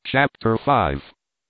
Chapter 5.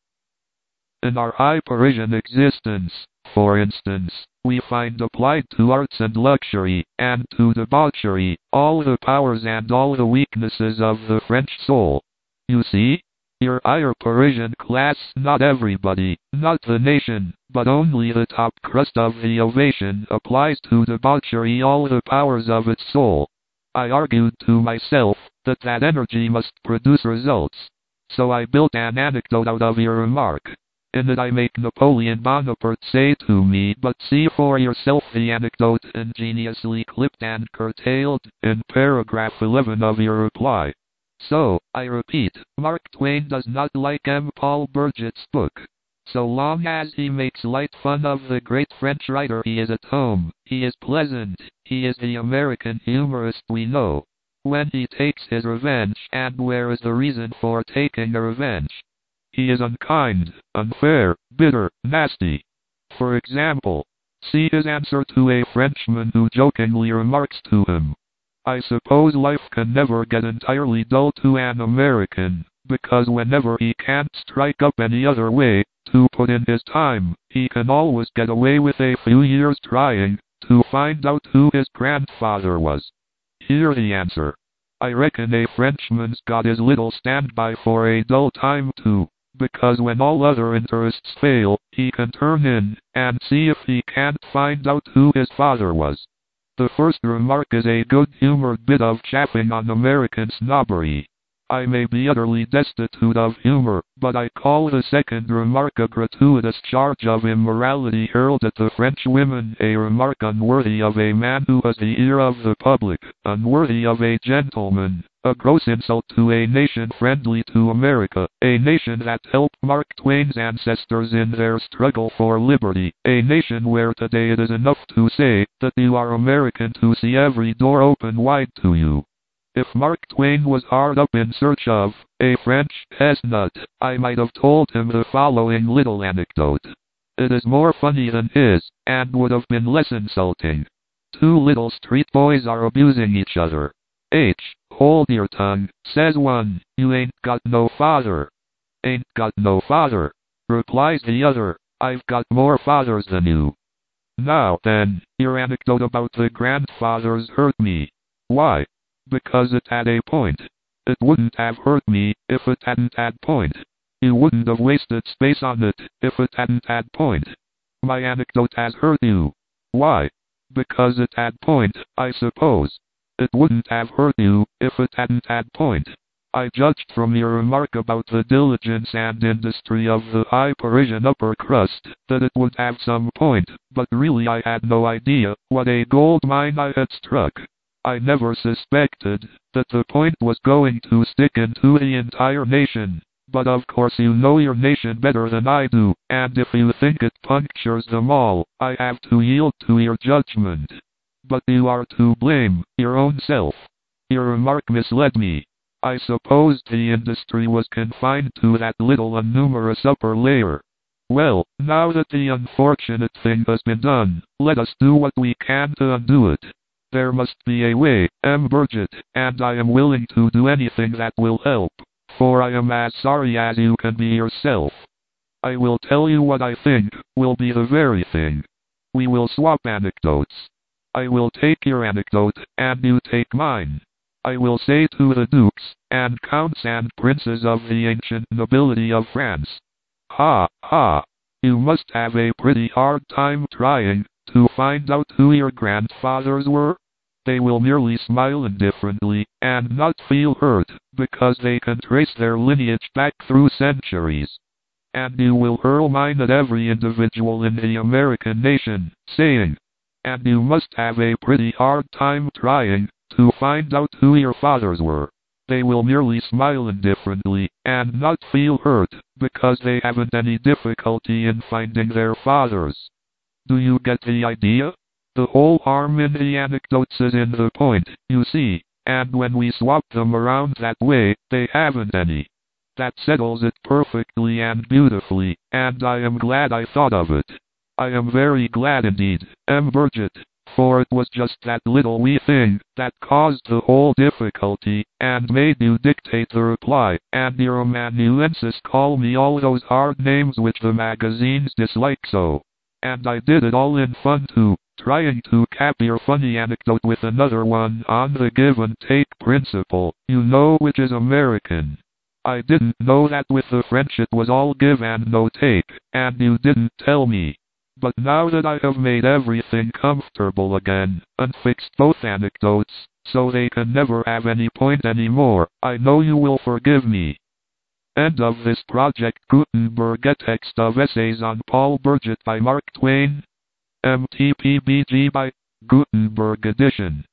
In our high Parisian existence, for instance, we find applied to arts and luxury, and to debauchery, all the powers and all the weaknesses of the French soul. You see? Your higher Parisian class, not everybody, not the nation, but only the top crust of the ovation, applies to debauchery all the powers of its soul. I argued to myself that energy must produce results. So I built an anecdote out of your remark. In it I make Napoleon Bonaparte say to me, but see for yourself the anecdote ingeniously clipped and curtailed in paragraph 11 of your reply. So, I repeat, Mark Twain does not like M. Paul Bourget's book. So long as he makes light fun of the great French writer, he is at home, he is pleasant, he is the American humorist we know. When he takes his revenge, and where is the reason for taking a revenge? He is unkind, unfair, bitter, nasty. For example, see his answer to a Frenchman who jokingly remarks to him, I suppose life can never get entirely dull to an American, because whenever he can't strike up any other way to put in his time, he can always get away with a few years trying to find out who his grandfather was. Hear the answer. I reckon a Frenchman's got his little standby for a dull time too, because when all other interests fail, he can turn in and see if he can't find out who his father was. The first remark is a good-humored bit of chaffing on American snobbery. I may be utterly destitute of humor, but I call the second remark a gratuitous charge of immorality hurled at the French women, a remark unworthy of a man who has the ear of the public, unworthy of a gentleman, a gross insult to a nation friendly to America, a nation that helped Mark Twain's ancestors in their struggle for liberty, a nation where today it is enough to say that you are American to see every door open wide to you. If Mark Twain was hard up in search of a French chestnut, I might have told him the following little anecdote. It is more funny than his, and would have been less insulting. Two little street boys are abusing each other. H, hold your tongue, says one, you ain't got no father. Ain't got no father, replies the other, I've got more fathers than you. Now then, your anecdote about the grandfathers hurt me. Why? Because it had a point. It wouldn't have hurt me if it hadn't had point. You wouldn't have wasted space on it if it hadn't had point. My anecdote has hurt you. Why? Because it had point, I suppose. It wouldn't have hurt you if it hadn't had point. I judged from your remark about the diligence and industry of the high Parisian upper crust that it would have some point, but really I had no idea what a gold mine I had struck. I never suspected that the point was going to stick into the entire nation, but of course you know your nation better than I do, and if you think it punctures them all, I have to yield to your judgment. But you are to blame, your own self. Your remark misled me. I supposed the industry was confined to that little unnumerous upper layer. Well, now that the unfortunate thing has been done, let us do what we can to undo it. There must be a way, M. Bourget, and I am willing to do anything that will help, for I am as sorry as you can be yourself. I will tell you what I think will be the very thing. We will swap anecdotes. I will take your anecdote, and you take mine. I will say to the dukes, and counts and princes of the ancient nobility of France, ha, ha, you must have a pretty hard time trying to find out who your grandfathers were. They will merely smile indifferently, and not feel hurt, because they can trace their lineage back through centuries. And you will hurl mine at every individual in the American nation, saying, and you must have a pretty hard time trying to find out who your fathers were. They will merely smile indifferently, and not feel hurt, because they haven't any difficulty in finding their fathers. Do you get the idea? The whole harm in the anecdotes is in the point, you see, and when we swap them around that way, they haven't any. That settles it perfectly and beautifully, and I am glad I thought of it. I am very glad indeed, M. Bourget. for it was just that little wee thing that caused the whole difficulty, and made you dictate the reply, and your amanuensis call me all those hard names which the magazines dislike so. And I did it all in fun too, trying to cap your funny anecdote with another one on the give and take principle, you know, which is American. I didn't know that with the French it was all give and no take, and you didn't tell me. But now that I have made everything comfortable again, and fixed both anecdotes, so they can never have any point anymore, I know you will forgive me. End of this project. Gutenberg, a text of essays on Paul Burgett by Mark Twain. MTPBG by Gutenberg edition.